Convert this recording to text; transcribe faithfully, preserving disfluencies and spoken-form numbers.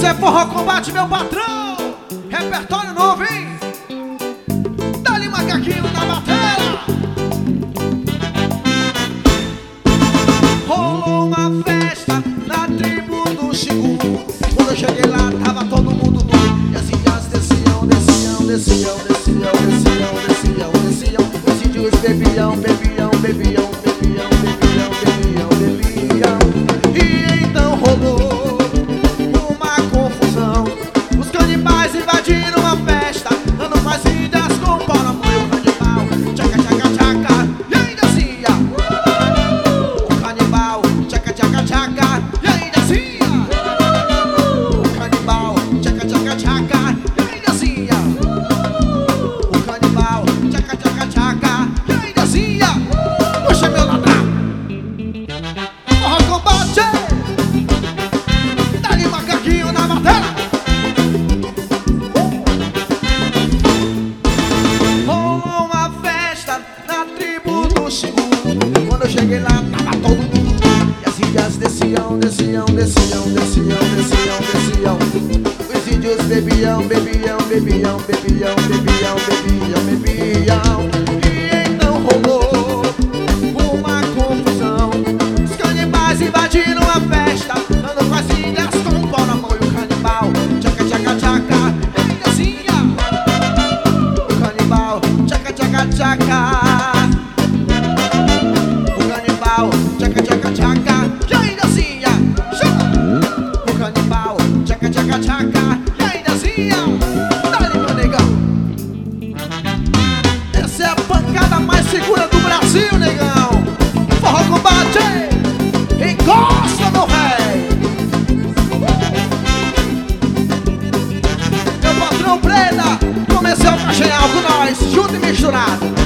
é Forró Combate, meu patrão. Repertório novo, hein? Dá-lhe macaquinho na bateria. Rolou uma festa na tribo do Xingu. Quando eu cheguei lá, tava todo mundo nu. E as índias desciam, desciam, desciam, desciam, desciam, desciam, desciam. Os índios bebiam, bebiam, bebiam, bebiam, bebiam, bebiam, bebiam. E então rolou uma confusão. Os canibais invadiram a festa, dando mais índias com o pau na mão. E o canibal, tchaca, tchaca, tchaca, e ainda descia. O canibal, tchaca, tchaca, tchaca, e ainda descia. O canibal, tchaca, tchaca, tchaca, e ainda descia. O canibal, tchaca, tchaca, tchaca, e ainda descia. Puxa meu ladrão, Forró Combate, dá-lhe macaquinho na matéria. Rolou uma festa na tribo do Xingu. Quando eu cheguei lá, tava todo mundo. E as índias desciam, desciam, desciam, desciam, desciam, desciam. Os índios bebiam, bebiam, bebiam, bebiam, bebiam, bebiam, bebiam. E então rolou uma confusão. Os canibais invadiram a festa, dando com as índias com um pau na mão. E o canibal, tchaca, tchaca, tchaca, e ainda descia. O canibal, tchaca, tchaca, tchaca. O canibal, tchaca, tchaca, tchaca, e ainda descia. O canibal, tchaca, tchaca, tchaca, e ainda descia. Dá-lhe, meu negão. Essa é a pancada mais segura do Brasil, negão. Forró Combate, encosta, meu rei. Meu patrão Preda, comecei o caixinhal com nós, junto e misturado.